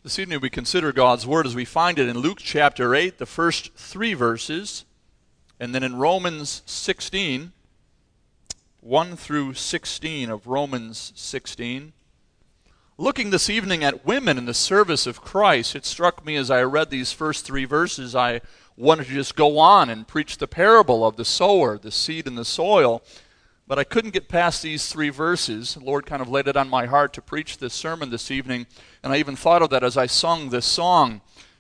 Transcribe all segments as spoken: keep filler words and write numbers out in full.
This evening we consider God's Word as we find it in Luke chapter eight, the first three verses, and then in Romans sixteen, one through sixteen of Romans sixteen. Looking this evening at women in the service of Christ, it struck me as I read these first three verses, I wanted to just go on and preach the parable of the sower, the seed in the soil. But I couldn't get past these three verses. The Lord kind of laid it on my heart to preach this sermon this evening, and I even thought of that as I sung this song.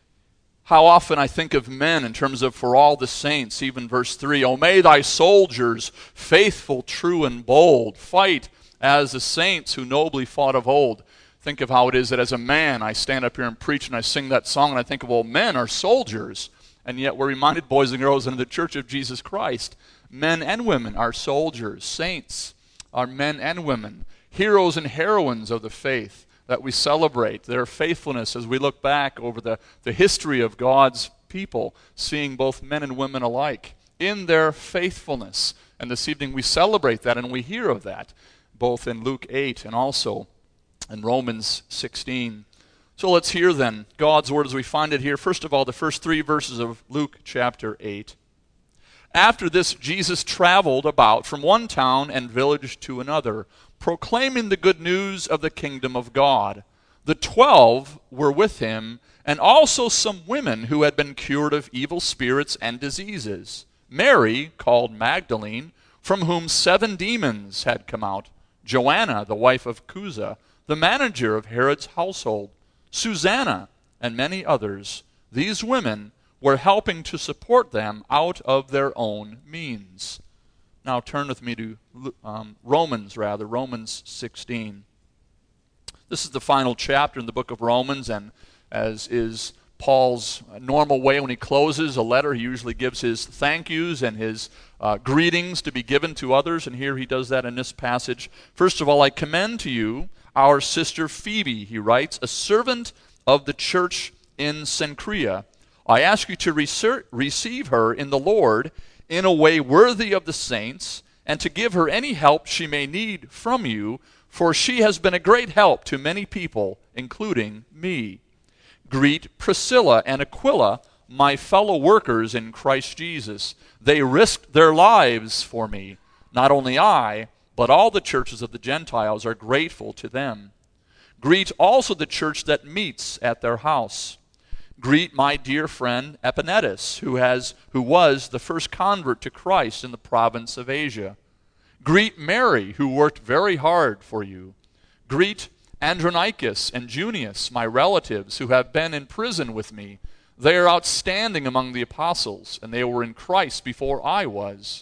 How often I think of men in terms of for all the saints, even verse three, "O may thy soldiers, faithful, true, and bold, fight as the saints who nobly fought of old." Think of how it is that as a man I stand up here and preach and I sing that song and I think of, well, men are soldiers. And yet we're reminded, boys and girls, in the Church of Jesus Christ, men and women are soldiers. Saints are men and women, heroes and heroines of the faith that we celebrate, their faithfulness as we look back over the, the history of God's people, seeing both men and women alike in their faithfulness. And this evening we celebrate that and we hear of that, both in Luke eight and also in Romans sixteen. So let's hear then God's Word as we find it here. First of all, the first three verses of Luke chapter eight. After this, Jesus traveled about from one town and village to another, proclaiming the good news of the kingdom of God. The twelve were with him, and also some women who had been cured of evil spirits and diseases. Mary, called Magdalene, from whom seven demons had come out. Joanna, the wife of Chuza, the manager of Herod's household. Susanna, and many others. These women were helping to support them out of their own means. Now turn with me to um, Romans, rather, Romans sixteen. This is the final chapter in the book of Romans, and as is Paul's normal way when he closes a letter, he usually gives his thank yous and his uh, greetings to be given to others, and here he does that in this passage. First of all, I commend to you our sister Phoebe, he writes, a servant of the church in Cenchrea. I ask you to reser- receive her in the Lord in a way worthy of the saints, and to give her any help she may need from you, for she has been a great help to many people, including me. Greet Priscilla and Aquila, my fellow workers in Christ Jesus. They risked their lives for me. Not only I, but all the churches of the Gentiles are grateful to them. Greet also the church that meets at their house. Greet my dear friend Epanetus, who has who was the first convert to Christ in the province of Asia. Greet Mary, who worked very hard for you. Greet Andronicus and Junius, my relatives, who have been in prison with me. They are outstanding among the apostles, and they were in Christ before I was.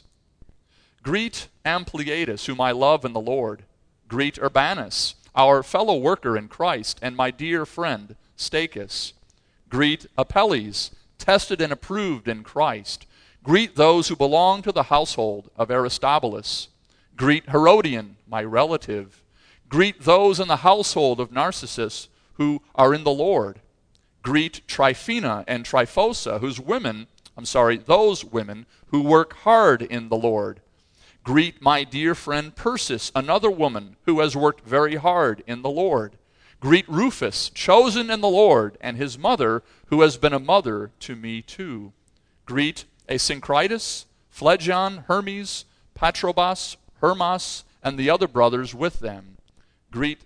Greet Ampliatus, whom I love in the Lord. Greet Urbanus, our fellow worker in Christ, and my dear friend Stachys. Greet Apelles, tested and approved in Christ. Greet those who belong to the household of Aristobulus. Greet Herodian, my relative. Greet those in the household of Narcissus who are in the Lord. Greet Tryphena and Tryphosa, whose women, I'm sorry, those women who work hard in the Lord. Greet my dear friend Persis, another woman who has worked very hard in the Lord. Greet Rufus, chosen in the Lord, and his mother, who has been a mother to me too. Greet Asyncritus, Phlegon, Hermes, Patrobas, Hermas, and the other brothers with them. Greet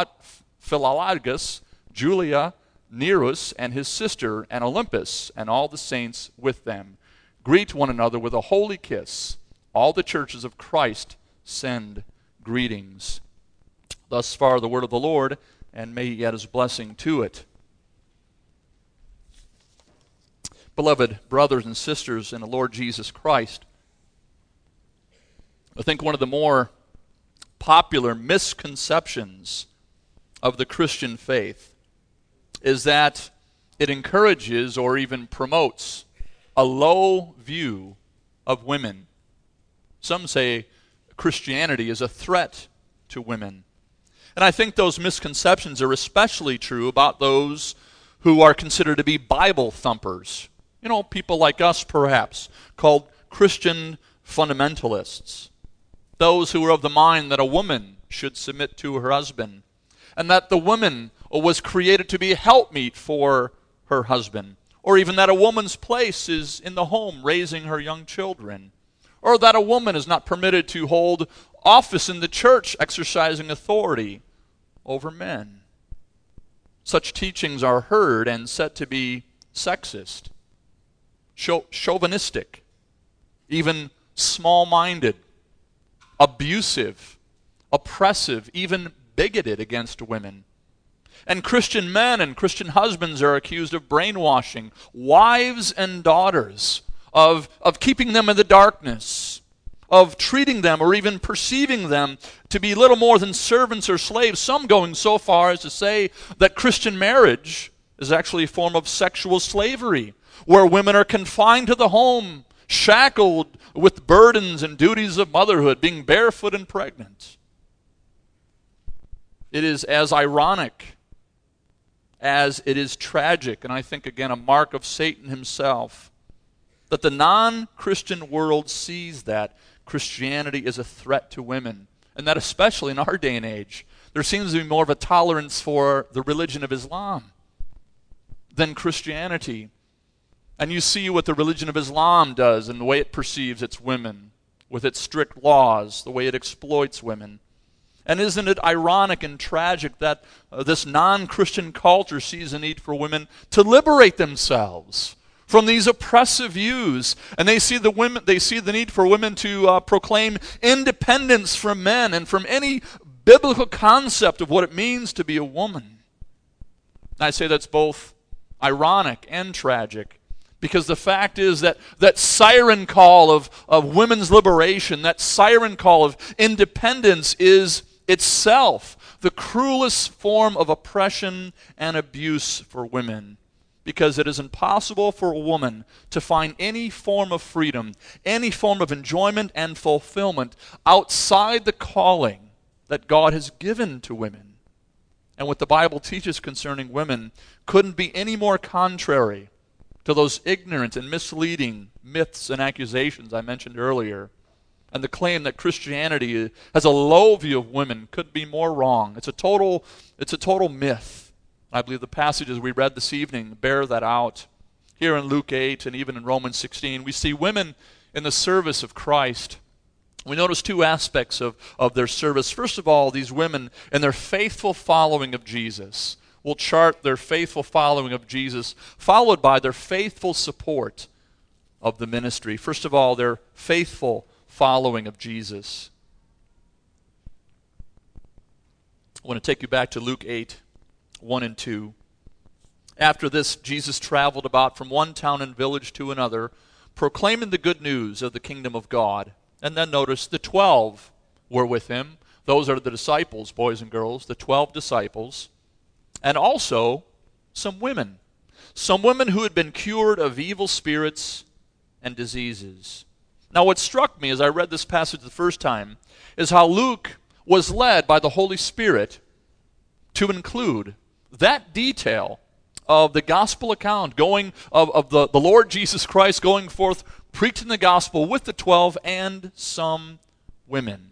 Philologus, Julia, Nerus, and his sister, and Olympus, and all the saints with them. Greet one another with a holy kiss. All the churches of Christ send greetings. Thus far the word of the Lord, and may he add his blessing to it. Beloved brothers and sisters in the Lord Jesus Christ, I think one of the more popular misconceptions of the Christian faith is that it encourages or even promotes a low view of women. Some say Christianity is a threat to women. And I think those misconceptions are especially true about those who are considered to be Bible thumpers. You know, people like us perhaps, called Christian fundamentalists. Those who are of the mind that a woman should submit to her husband, and that the woman was created to be a helpmeet for her husband, or even that a woman's place is in the home raising her young children, or that a woman is not permitted to hold office in the church exercising authority over men. Such teachings are heard and said to be sexist, chauvinistic, even small-minded, abusive, oppressive, even bigoted against women. And Christian men and Christian husbands are accused of brainwashing wives and daughters, of, of keeping them in the darkness, of treating them or even perceiving them to be little more than servants or slaves, some going so far as to say that Christian marriage is actually a form of sexual slavery, where women are confined to the home, shackled with burdens and duties of motherhood, being barefoot and pregnant. It is as ironic as it is tragic, and I think, again, a mark of Satan himself, that the non-Christian world sees that Christianity is a threat to women, and that especially in our day and age, there seems to be more of a tolerance for the religion of Islam than Christianity. And you see what the religion of Islam does and the way it perceives its women, with its strict laws, the way it exploits women. And isn't it ironic and tragic that uh, this non-Christian culture sees a need for women to liberate themselves from these oppressive views, and they see the women, they see the need for women to uh, proclaim independence from men and from any biblical concept of what it means to be a woman. I say that's both ironic and tragic, because the fact is that that siren call of, of women's liberation, that siren call of independence is itself the cruelest form of oppression and abuse for women, because it is impossible for a woman to find any form of freedom, any form of enjoyment and fulfillment outside the calling that God has given to women. And what the Bible teaches concerning women couldn't be any more contrary to those ignorant and misleading myths and accusations I mentioned earlier. And the claim that Christianity has a low view of women couldn't be more wrong. It's a total, it's a total myth. I believe the passages we read this evening bear that out. Here in Luke eight and even in Romans sixteen, we see women in the service of Christ. We notice two aspects of, of their service. First of all, these women and their faithful following of Jesus. We'll chart their faithful following of Jesus, followed by their faithful support of the ministry. First of all, their faithful following of Jesus. I want to take you back to Luke eight, one and two. After this, Jesus traveled about from one town and village to another, proclaiming the good news of the kingdom of God. And then notice the twelve were with him. Those are the disciples, boys and girls, the twelve disciples. And also some women. Some women who had been cured of evil spirits and diseases. Now what struck me as I read this passage the first time is how Luke was led by the Holy Spirit to include that detail of the gospel account going of, of the, the Lord Jesus Christ going forth preaching the gospel with the twelve and some women.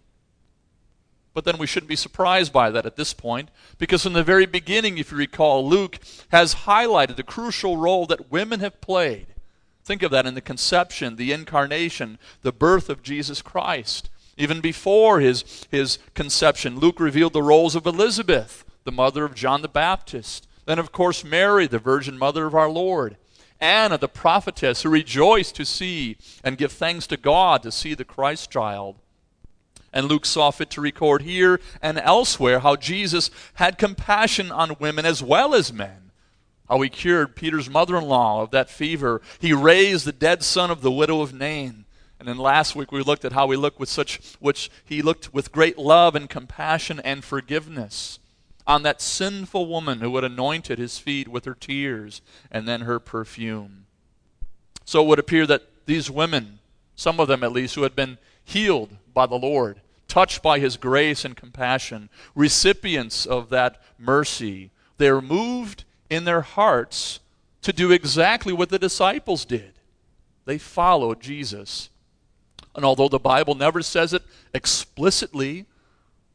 But then we shouldn't be surprised by that at this point, because from the very beginning, if you recall, Luke has highlighted the crucial role that women have played. Think of that in the conception, the incarnation, the birth of Jesus Christ. Even before his, his conception, Luke revealed the roles of Elizabeth, the mother of John the Baptist. Then, of course, Mary, the virgin mother of our Lord. Anna, the prophetess, who rejoiced to see and give thanks to God to see the Christ child. And Luke saw fit to record here and elsewhere how Jesus had compassion on women as well as men. How he cured Peter's mother-in-law of that fever. He raised the dead son of the widow of Nain. And then last week we looked at how he looked with such, which he looked with great love and compassion and forgiveness on that sinful woman who had anointed his feet with her tears and then her perfume. So it would appear that these women, some of them at least, who had been healed by the Lord, touched by his grace and compassion, recipients of that mercy, they were moved in their hearts to do exactly what the disciples did. They followed Jesus. And although the Bible never says it explicitly,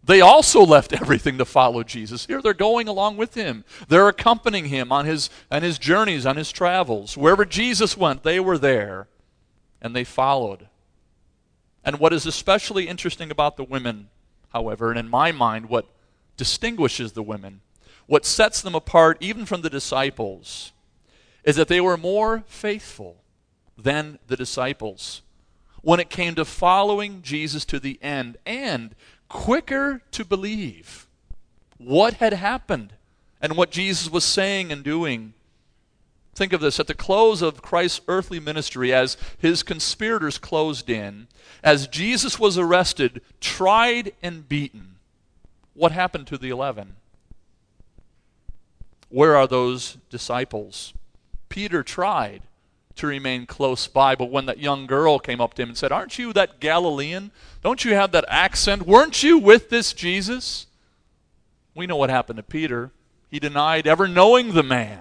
They also left everything to follow Jesus. Here they're going along with him. They're accompanying him on his, on his journeys, on his travels. Wherever Jesus went, they were there, and they followed. And what is especially interesting about the women, however, and in my mind, what distinguishes the women, what sets them apart even from the disciples, is that they were more faithful than the disciples when it came to following Jesus to the end, and quicker to believe what had happened and what Jesus was saying and doing. Think of this. At the close of Christ's earthly ministry, as his conspirators closed in, as Jesus was arrested, tried, and beaten, what happened to the eleven? Where are those disciples? Peter tried to remain close by, but when that young girl came up to him and said, "Aren't you that Galilean? Don't you have that accent? Weren't you with this Jesus?" We know what happened to Peter. He denied ever knowing the man.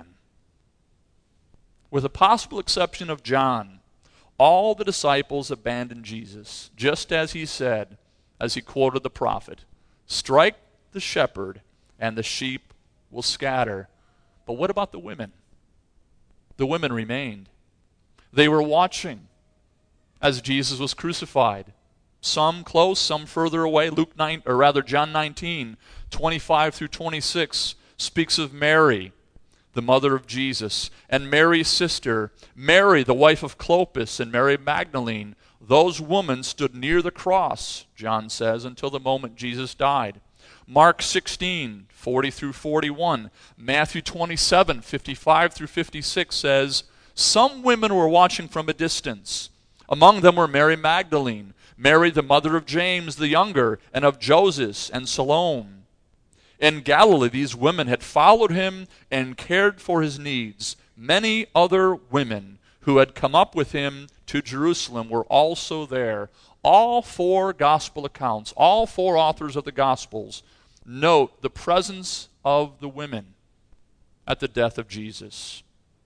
With the possible exception of John, all the disciples abandoned Jesus, just as he said, as he quoted the prophet, "Strike the shepherd, and the sheep will scatter." But what about the women? The women remained. They were watching as Jesus was crucified. Some close, some further away. Luke nine, or rather John nineteen, twenty-five through twenty-six speaks of Mary, the mother of Jesus, and Mary's sister, Mary, the wife of Clopas, and Mary Magdalene. Those women stood near the cross, John says, until the moment Jesus died. Mark sixteen, forty through forty-one. Matthew twenty-seven, fifty-five through fifty-six says, some women were watching from a distance. Among them were Mary Magdalene, Mary the mother of James the younger, and of Joseph and Salome. In Galilee, these women had followed him and cared for his needs. Many other women who had come up with him to Jerusalem were also there. All four gospel accounts, all four authors of the Gospels, note the presence of the women at the death of Jesus.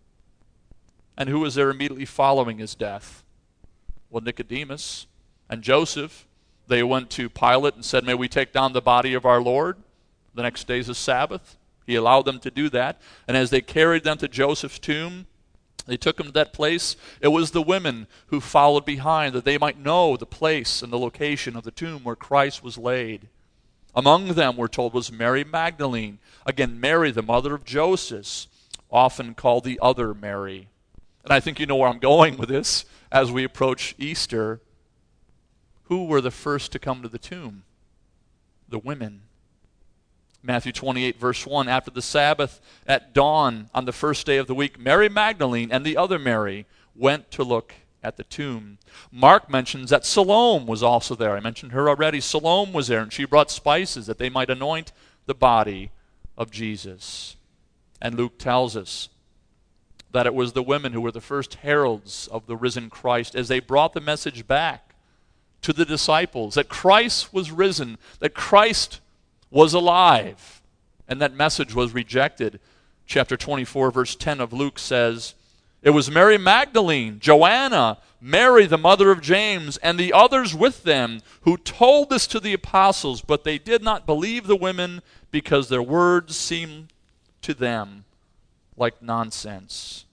And who was there immediately following his death? Well, Nicodemus and Joseph. They went to Pilate and said, "May we take down the body of our Lord? The next day is a Sabbath." He allowed them to do that. And as they carried them to Joseph's tomb, they took him to that place. It was the women who followed behind, that they might know the place and the location of the tomb where Christ was laid. Among them, we're told, was Mary Magdalene. Again, Mary, the mother of Joseph, often called the other Mary. And I think you know where I'm going with this as we approach Easter. Who were the first to come to the tomb? The women. Matthew twenty-eight, verse one, after the Sabbath at dawn on the first day of the week, Mary Magdalene and the other Mary went to look at the tomb. Mark mentions that Salome was also there. I mentioned her already. Salome was there, and she brought spices that they might anoint the body of Jesus. And Luke tells us that it was the women who were the first heralds of the risen Christ as they brought the message back to the disciples that Christ was risen, that Christ was alive, and that message was rejected. Chapter twenty-four, verse ten of Luke says, it was Mary Magdalene, Joanna, Mary the mother of James, and the others with them who told this to the apostles, but they did not believe the women because their words seemed to them like nonsense.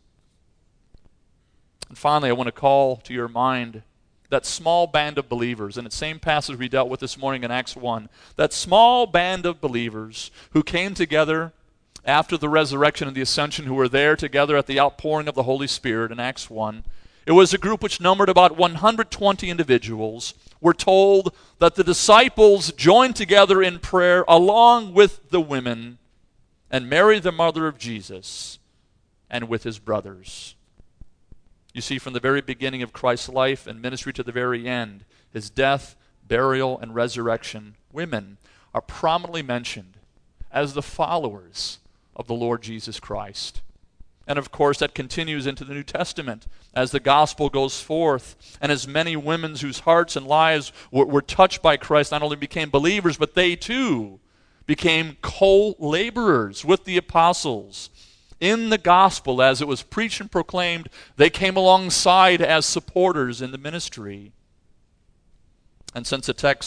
And finally, I want to call to your mind that small band of believers, in the same passage we dealt with this morning in Acts one, that small band of believers who came together after the resurrection and the ascension, who were there together at the outpouring of the Holy Spirit in Acts one. It was a group which numbered about one hundred twenty individuals. We're told that the disciples joined together in prayer along with the women and Mary, the mother of Jesus, and with his brothers. You see, from the very beginning of Christ's life and ministry to the very end, his death, burial, and resurrection, women are prominently mentioned as the followers of the Lord Jesus Christ. And of course, that continues into the New Testament as the gospel goes forth, and as many women whose hearts and lives were, were touched by Christ not only became believers, but they too became co-laborers with the apostles in the gospel as it was preached and proclaimed. They came alongside as supporters in the ministry. And since the text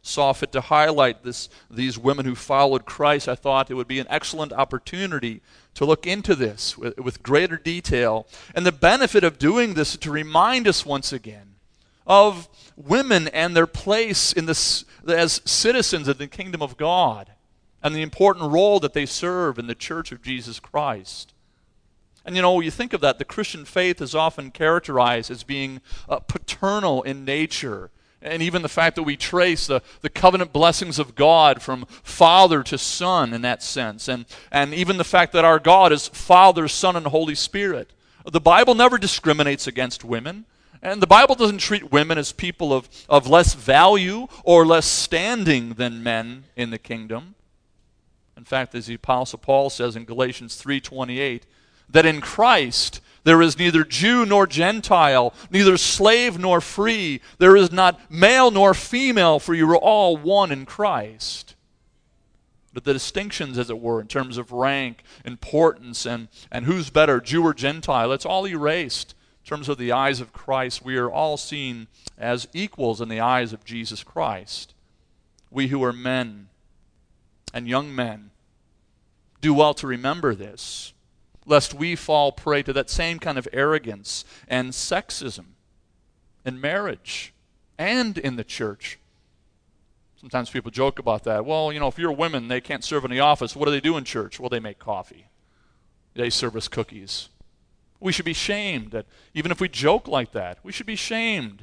saw fit to highlight this, these women who followed Christ, I thought it would be an excellent opportunity to look into this with, with greater detail. And the benefit of doing this is to remind us once again of women and their place in this, as citizens of the kingdom of God and the important role that they serve in the church of Jesus Christ. And you know, you think of that, the Christian faith is often characterized as being uh, paternal in nature. And even the fact that we trace the, the covenant blessings of God from Father to Son in that sense. And, and even the fact that our God is Father, Son, and Holy Spirit. The Bible never discriminates against women. And the Bible doesn't treat women as people of, of less value or less standing than men in the kingdom. In fact, as the Apostle Paul says in Galatians three twenty-eight, that in Christ there is neither Jew nor Gentile, neither slave nor free. There is not male nor female, for you are all one in Christ. But the distinctions, as it were, in terms of rank, importance, and, and who's better, Jew or Gentile, it's all erased. In terms of the eyes of Christ, we are all seen as equals in the eyes of Jesus Christ. We who are men and young men do well to remember this, lest we fall prey to that same kind of arrogance and sexism in marriage and in the church. Sometimes people joke about that. Well, you know, if you're women, they can't serve in the office. What do they do in church? Well, they make coffee. They serve us cookies. We should be shamed that even if we joke like that, we should be shamed.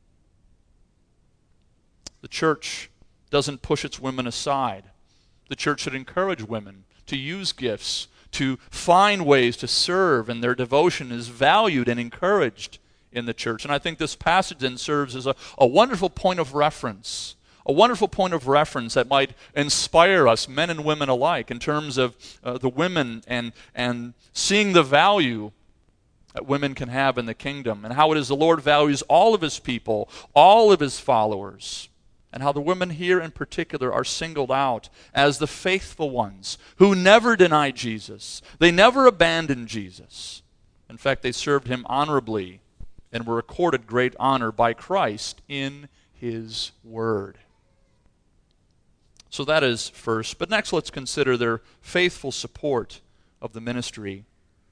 The church doesn't push its women aside. The church should encourage women to use gifts, to find ways to serve, and their devotion is valued and encouraged in the church. And I think this passage then serves as a, a wonderful point of reference, a wonderful point of reference that might inspire us, men and women alike, in terms of uh, the women and, and seeing the value that women can have in the kingdom, and how it is the Lord values all of his people, all of his followers, and how the women here in particular are singled out as the faithful ones who never denied Jesus. They never abandoned Jesus. In fact, they served him honorably and were accorded great honor by Christ in his word. So that is first. But next, let's consider their faithful support of the ministry.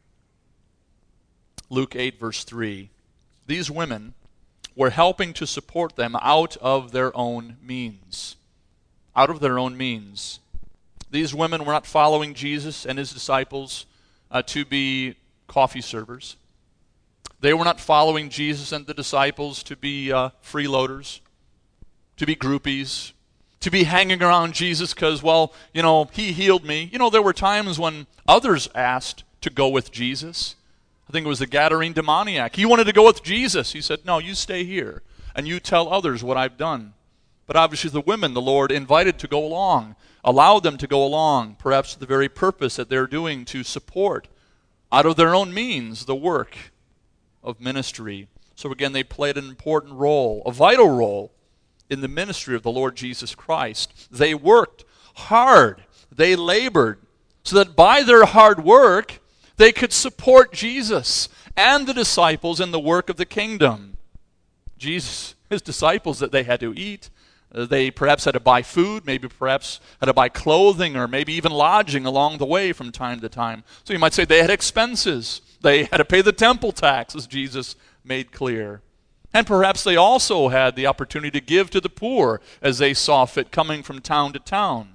Luke eight, verse three. These women were helping to support them out of their own means. Out of their own means. These women were not following Jesus and his disciples uh, to be coffee servers. They were not following Jesus and the disciples to be uh, freeloaders, to be groupies, to be hanging around Jesus because, well, you know, he healed me. You know, there were times when others asked to go with Jesus. I think it was the Gadarene demoniac. He wanted to go with Jesus. He said, no, you stay here, and you tell others what I've done. But obviously the women the Lord invited to go along, allowed them to go along, perhaps to the very purpose that they're doing to support, out of their own means, the work of ministry. So again, they played an important role, a vital role, in the ministry of the Lord Jesus Christ. They worked hard. They labored, so that by their hard work, they could support Jesus and the disciples in the work of the kingdom. Jesus, his disciples, that they had to eat. Uh, they perhaps had to buy food, maybe perhaps had to buy clothing, or maybe even lodging along the way from time to time. So you might say they had expenses. They had to pay the temple tax, as Jesus made clear. And perhaps they also had the opportunity to give to the poor as they saw fit, coming from town to town.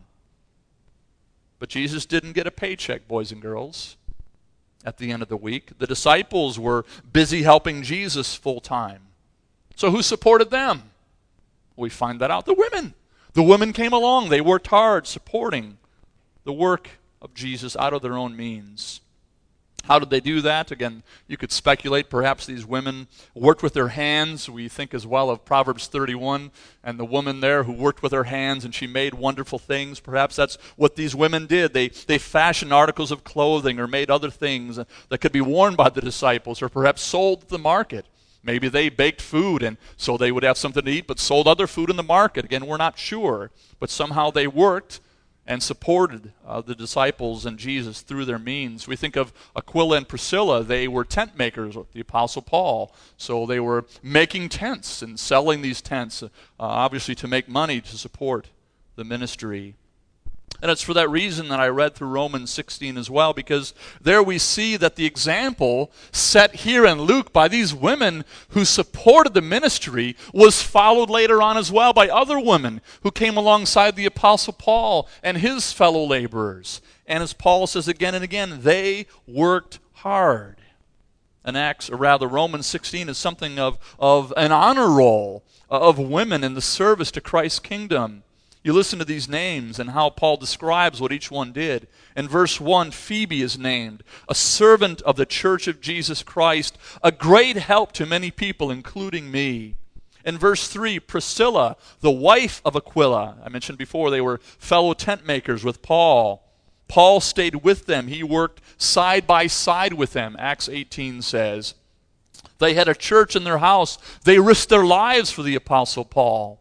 But Jesus didn't get a paycheck, boys and girls. At the end of the week, the disciples were busy helping Jesus full time. So who supported them? We find that out. The women. The women came along. They worked hard supporting the work of Jesus out of their own means. How did they do that? Again, you could speculate. Perhaps these women worked with their hands. We think as well of Proverbs thirty-one and the woman there who worked with her hands and she made wonderful things. Perhaps that's what these women did. They, they fashioned articles of clothing or made other things that could be worn by the disciples, or perhaps sold at the market. Maybe they baked food and so they would have something to eat but sold other food in the market. Again, we're not sure. But somehow they worked and supported uh, the disciples and Jesus through their means. We think of Aquila and Priscilla. They were tent makers with the Apostle Paul. So they were making tents and selling these tents, uh, obviously to make money to support the ministry. And it's for that reason that I read through Romans sixteen as well, because there we see that the example set here in Luke by these women who supported the ministry was followed later on as well by other women who came alongside the Apostle Paul and his fellow laborers. And as Paul says again and again, they worked hard. And Acts, or rather Romans sixteen, is something of, of an honor roll of women in the service to Christ's kingdom. You listen to these names and how Paul describes what each one did. In verse one, Phoebe is named, a servant of the church of Jesus Christ, a great help to many people, including me. In verse three, Priscilla, the wife of Aquila. I mentioned before they were fellow tent makers with Paul. Paul stayed with them. He worked side by side with them, Acts eighteen says. They had a church in their house. They risked their lives for the Apostle Paul.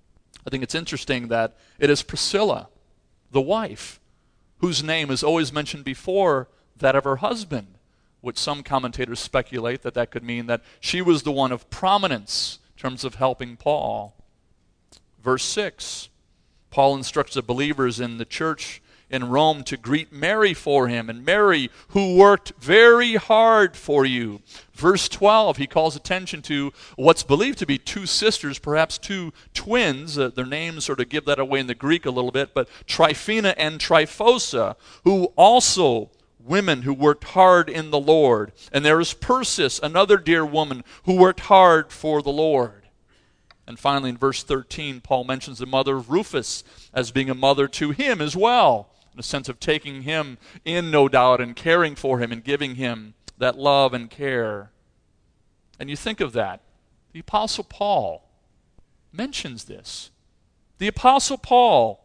I think it's interesting that it is Priscilla, the wife, whose name is always mentioned before that of her husband, which some commentators speculate that that could mean that she was the one of prominence in terms of helping Paul. Verse six, Paul instructs the believers in the church in Rome to greet Mary for him, and Mary, who worked very hard for you. Verse twelve, he calls attention to what's believed to be two sisters, perhaps two twins. Uh, their names sort of give that away in the Greek a little bit, but Tryphena and Tryphosa, who also women who worked hard in the Lord. And there is Persis, another dear woman who worked hard for the Lord. And finally, in verse thirteen, Paul mentions the mother of Rufus as being a mother to him as well, in a sense of taking him in, no doubt, and caring for him and giving him that love and care. And you think of that. The Apostle Paul mentions this. The Apostle Paul,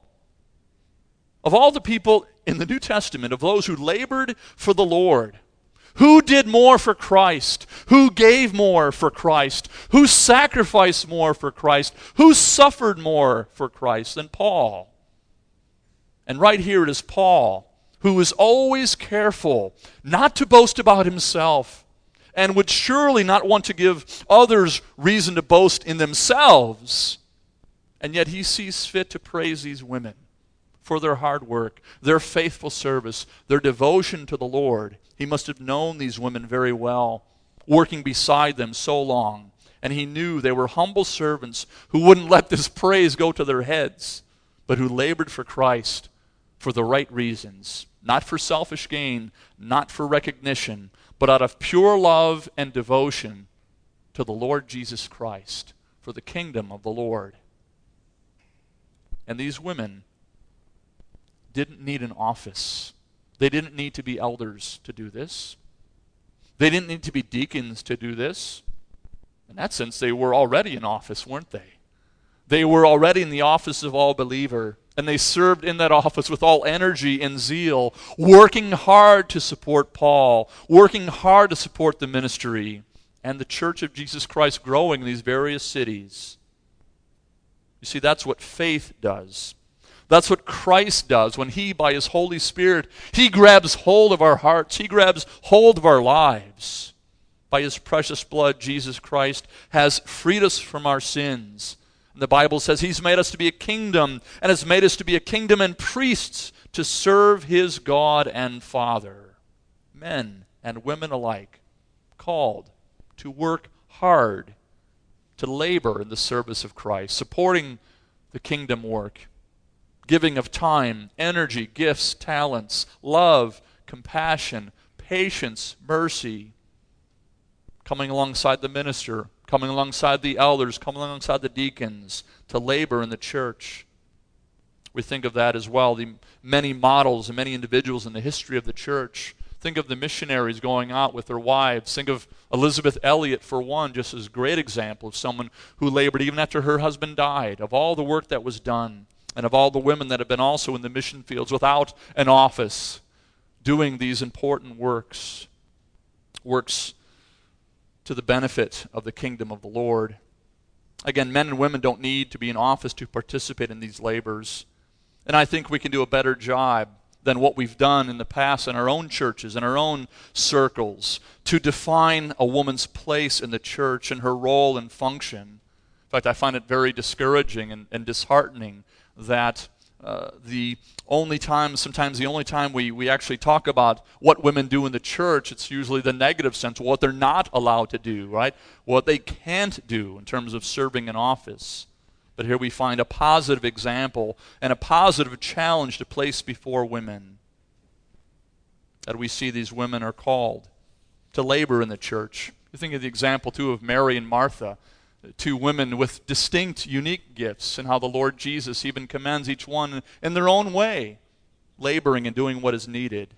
of all the people in the New Testament, of those who labored for the Lord, who did more for Christ? Who gave more for Christ? Who sacrificed more for Christ? Who suffered more for Christ than Paul? And right here it is Paul, who is always careful not to boast about himself and would surely not want to give others reason to boast in themselves. And yet he sees fit to praise these women for their hard work, their faithful service, their devotion to the Lord. He must have known these women very well, working beside them so long. And he knew they were humble servants who wouldn't let this praise go to their heads, but who labored for Christ for the right reasons, not for selfish gain, not for recognition, but out of pure love and devotion to the Lord Jesus Christ, for the kingdom of the Lord. And these women didn't need an office. They didn't need to be elders to do this. They didn't need to be deacons to do this. In that sense, they were already in office, weren't they? They were already in the office of all believer, and they served in that office with all energy and zeal, working hard to support Paul, working hard to support the ministry and the church of Jesus Christ growing in these various cities. You see, that's what faith does. That's what Christ does when he, by his Holy Spirit, he grabs hold of our hearts. He grabs hold of our lives. By his precious blood, Jesus Christ has freed us from our sins. And the Bible says he's made us to be a kingdom, and has made us to be a kingdom and priests to serve his God and Father. Men and women alike, called to work hard, to labor in the service of Christ, supporting the kingdom work, giving of time, energy, gifts, talents, love, compassion, patience, mercy, coming alongside the minister, coming alongside the elders, coming alongside the deacons to labor in the church. We think of that as well, the many models and many individuals in the history of the church. Think of the missionaries going out with their wives. Think of Elizabeth Elliot, for one, just as a great example of someone who labored even after her husband died, of all the work that was done, and of all the women that have been also in the mission fields without an office, doing these important works, works to the benefit of the kingdom of the Lord. Again, men and women don't need to be in office to participate in these labors. And I think we can do a better job than what we've done in the past in our own churches, in our own circles, to define a woman's place in the church and her role and function. In fact, I find it very discouraging and, and disheartening that uh, the only time, sometimes the only time we, we actually talk about what women do in the church, it's usually the negative sense, what they're not allowed to do, right? What they can't do in terms of serving in office. But here we find a positive example and a positive challenge to place before women. That we see these women are called to labor in the church. You think of the example, too, of Mary and Martha, two women with distinct, unique gifts, and how the Lord Jesus even commends each one in their own way, laboring and doing what is needed.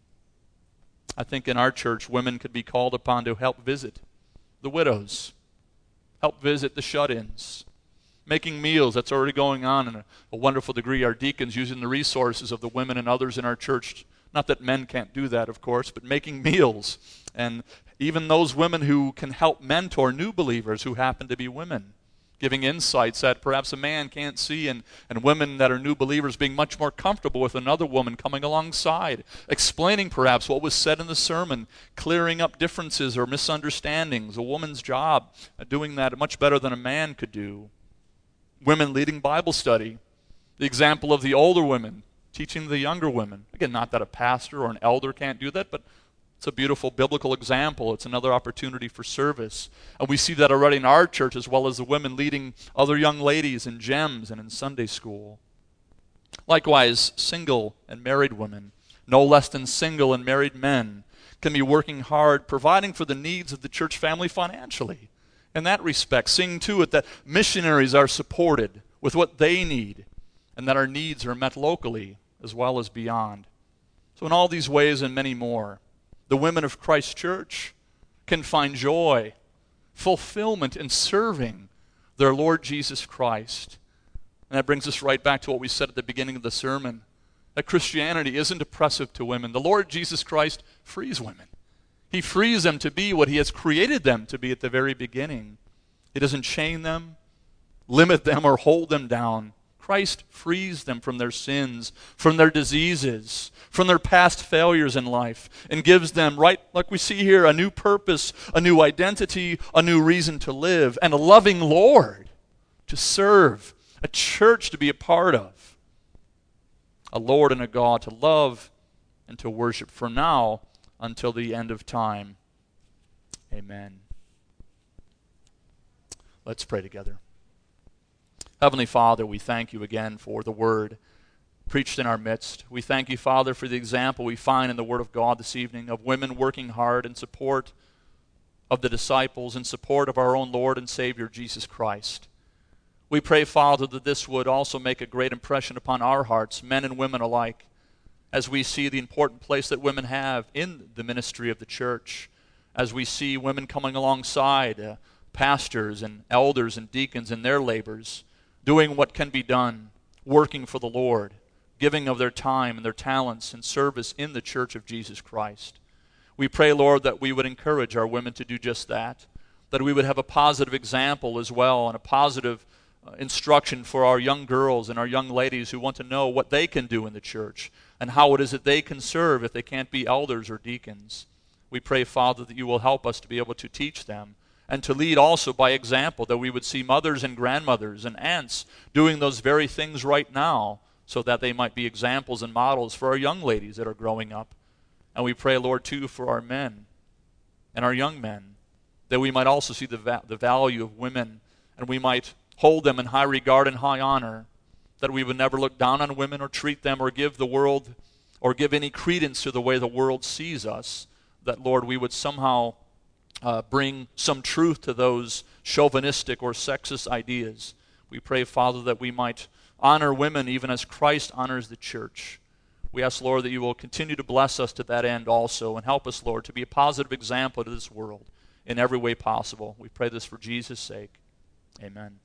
I think in our church, women could be called upon to help visit the widows, help visit the shut-ins, making meals. That's already going on in a, a wonderful degree. Our deacons using the resources of the women and others in our church. Not that men can't do that, of course, but making meals. And even those women who can help mentor new believers who happen to be women, giving insights that perhaps a man can't see, and, and women that are new believers being much more comfortable with another woman coming alongside, explaining perhaps what was said in the sermon, clearing up differences or misunderstandings. A woman's job, uh, doing that much better than a man could do. Women leading Bible study. The example of the older women teaching the younger women. Again, not that a pastor or an elder can't do that, but it's a beautiful biblical example. It's another opportunity for service. And we see that already in our church, as well as the women leading other young ladies in GEMS and in Sunday school. Likewise, single and married women, no less than single and married men, can be working hard, providing for the needs of the church family financially. In that respect, seeing to it that missionaries are supported with what they need and that our needs are met locally as well as beyond. So in all these ways and many more, the women of Christ Church can find joy, fulfillment in serving their Lord Jesus Christ. And that brings us right back to what we said at the beginning of the sermon, that Christianity isn't oppressive to women. The Lord Jesus Christ frees women. He frees them to be what He has created them to be at the very beginning. He doesn't chain them, limit them, or hold them down. Christ frees them from their sins, from their diseases, from their past failures in life, and gives them, right like we see here, a new purpose, a new identity, a new reason to live, and a loving Lord to serve, a church to be a part of, a Lord and a God to love and to worship from now until the end of time. Amen. Let's pray together. Heavenly Father, we thank you again for the word preached in our midst. We thank you, Father, for the example we find in the Word of God this evening of women working hard in support of the disciples, in support of our own Lord and Savior, Jesus Christ. We pray, Father, that this would also make a great impression upon our hearts, men and women alike, as we see the important place that women have in the ministry of the church, as we see women coming alongside uh, pastors and elders and deacons in their labors, doing what can be done, working for the Lord, giving of their time and their talents and service in the church of Jesus Christ. We pray, Lord, that we would encourage our women to do just that, that we would have a positive example as well and a positive uh, instruction for our young girls and our young ladies who want to know what they can do in the church and how it is that they can serve if they can't be elders or deacons. We pray, Father, that you will help us to be able to teach them and to lead also by example, that we would see mothers and grandmothers and aunts doing those very things right now so that they might be examples and models for our young ladies that are growing up. And we pray, Lord, too, for our men and our young men, that we might also see the, va- the value of women and we might hold them in high regard and high honor, that we would never look down on women or treat them or give the world or give any credence to the way the world sees us, that, Lord, we would somehow uh, bring some truth to those chauvinistic or sexist ideas. We pray, Father, that we might honor women even as Christ honors the church. We ask, Lord, that you will continue to bless us to that end also and help us, Lord, to be a positive example to this world in every way possible. We pray this for Jesus' sake. Amen.